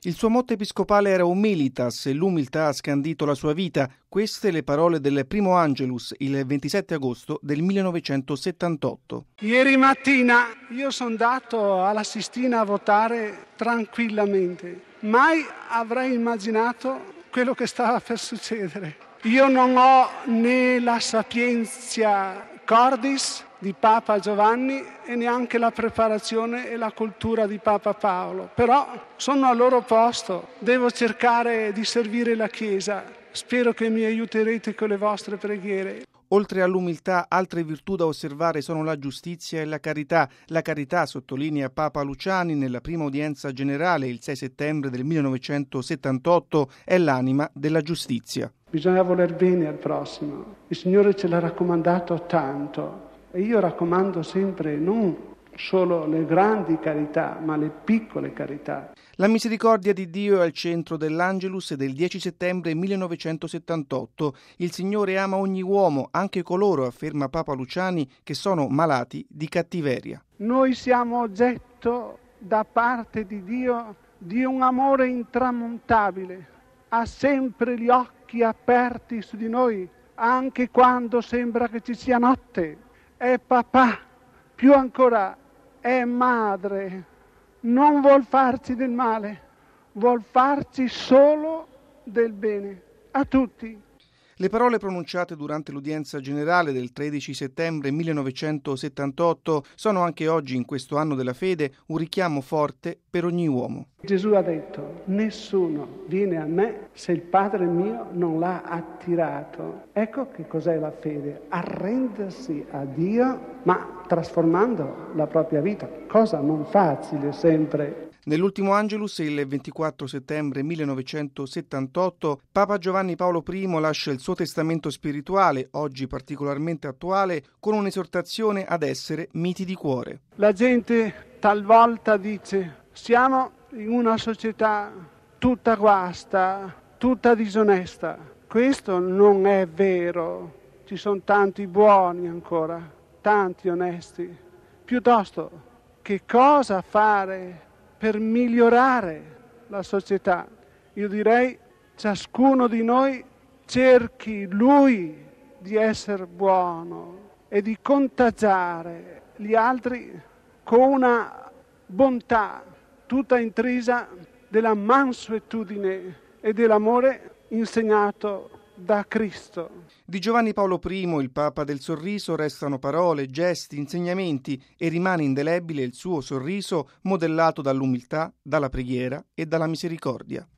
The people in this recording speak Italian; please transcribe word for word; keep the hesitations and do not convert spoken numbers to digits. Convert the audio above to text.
Il suo motto episcopale era Humilitas e l'umiltà ha scandito la sua vita. Queste le parole del primo Angelus il ventisette agosto del millenovecentosettantotto. Ieri mattina io sono andato alla Sistina a votare tranquillamente. Mai avrei immaginato quello che stava per succedere. Io non ho né la sapienza cordis di Papa Giovanni e neanche la preparazione e la cultura di Papa Paolo, però sono al loro posto, devo cercare di servire la Chiesa, spero che mi aiuterete con le vostre preghiere. Oltre all'umiltà, altre virtù da osservare sono la giustizia e la carità. La carità, sottolinea Papa Luciani nella prima udienza generale il sei settembre del millenovecentosettantotto, è l'anima della giustizia. Bisogna voler bene al prossimo, il Signore ce l'ha raccomandato tanto e io raccomando sempre non solo le grandi carità, ma le piccole carità. La misericordia di Dio è al centro dell'Angelus del dieci settembre millenovecentosettantotto. Il Signore ama ogni uomo, anche coloro, afferma Papa Luciani, che sono malati di cattiveria. Noi siamo oggetto da parte di Dio di un amore intramontabile. Ha sempre gli occhi aperti su di noi, anche quando sembra che ci sia notte. È papà, più ancora è madre. Non vuol farci del male, vuol farci solo del bene, a tutti. Le parole pronunciate durante l'udienza generale del tredici settembre millenovecentosettantotto sono anche oggi, in questo anno della fede, un richiamo forte per ogni uomo. Gesù ha detto: nessuno viene a me se il Padre mio non l'ha attirato. Ecco che cos'è la fede: arrendersi a Dio, ma trasformando la propria vita, cosa non facile sempre. Nell'ultimo Angelus, il ventiquattro settembre millenovecentosettantotto, Papa Giovanni Paolo primo lascia il suo testamento spirituale, oggi particolarmente attuale, con un'esortazione ad essere miti di cuore. La gente talvolta dice: siamo in una società tutta guasta, tutta disonesta. Questo non è vero. Ci sono tanti buoni ancora, tanti onesti. Piuttosto, che cosa fare per migliorare la società? Io direi: ciascuno di noi cerchi lui di essere buono e di contagiare gli altri con una bontà tutta intrisa della mansuetudine e dell'amore insegnato da Cristo. Di Giovanni Paolo primo, il Papa del sorriso, restano parole, gesti, insegnamenti e rimane indelebile il suo sorriso modellato dall'umiltà, dalla preghiera e dalla misericordia.